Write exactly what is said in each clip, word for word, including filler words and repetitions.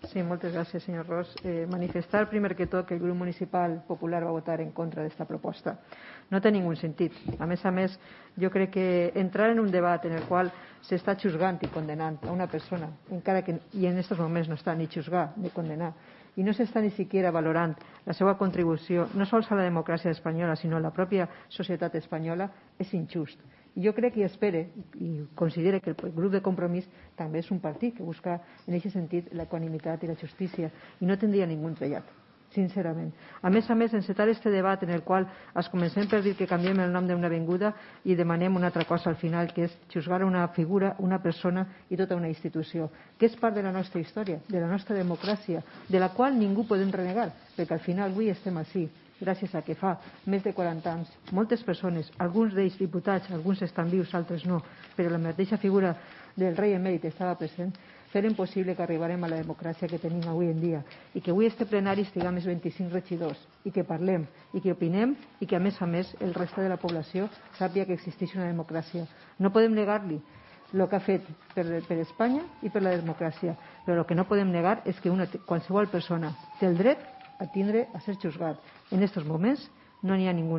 Sí, moltes gràcies, senyor Ros. Eh, manifestar, primer que tot, que el grup municipal popular va votar en contra d'esta proposta. No té ningú sentit. A més a més, jo crec que entrar en un debat en el qual s'està juzgant i condenant a una persona, encara que i en aquests moments no està ni juzgar ni condenar, i no s'està ni siquiera valorant la seva contribució no sols a la democràcia espanyola, sinó a la pròpia societat espanyola, és injust. I jo crec i espere i considere que el grup de Compromís també és un partit que busca en aquest sentit l'equanimitat i la justícia i no tindria ningú trellat, sincerament. A més a més, encetar este debat en el qual es comencem per dir que canviem el nom d'una avinguda i demanem una altra cosa al final, que és juzgar una figura, una persona i tota una institució, que és part de la nostra història, de la nostra democràcia, de la qual ningú podem renegar, perquè al final avui estem així, gràcies a que fa més de quaranta anys moltes persones, alguns d'ells diputats, alguns estan vius, altres no, però la mateixa figura del rei emèrit estava present, feren possible que arribarem a la democràcia que tenim avui en dia i que avui este plenari estiguem els vint-i-cinc regidors i que parlem i que opinem i que a més a més el reste de la població sàpiga que existeix una democràcia. No podem negar-li el que ha fet per, per Espanya i per la democràcia, però el que no podem negar és que una, qualsevol persona té el dret a tindre a ser juzgat. En aquests moments no n'hi ha ningú,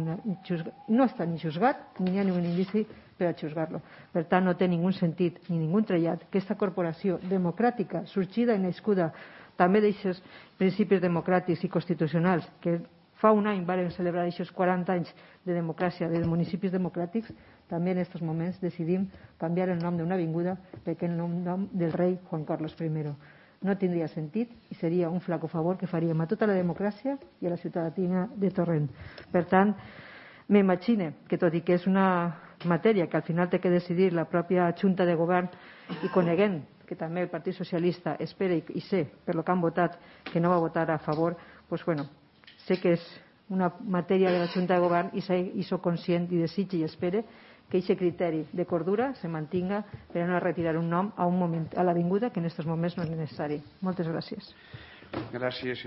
no està ni juzgat ni hi ha ningú indici per a juzgar-lo. Per tant, no té ningú sentit ni ningú trellat que aquesta corporació democràtica, sorgida i nascuda també d'aquests principis democràtics i constitucionals que fa un any varen celebrar aquests quaranta anys de democràcia de municipis democràtics, també en aquests moments decidim canviar el nom d'una avinguda perquè el nom del rei Juan Carlos primero. No tindria sentit i seria un flaco favor que faríem a tota la democràcia i a la ciutadania de Torrent. Per tant, m'imagine que tot i que és una matèria que al final té que decidir la pròpia Junta de Govern i coneguent que també el Partit Socialista espera i sé per lo que han votat que no va votar a favor, doncs bueno, sé que és una matèria de la Junta de Govern i, sé, i soc conscient i desitge i espere que aquest criteri de cordura se mantinga per a no retirar un nom a un moment a l'avinguda que en aquests moments no és necessari. Moltes gràcies. Gràcies.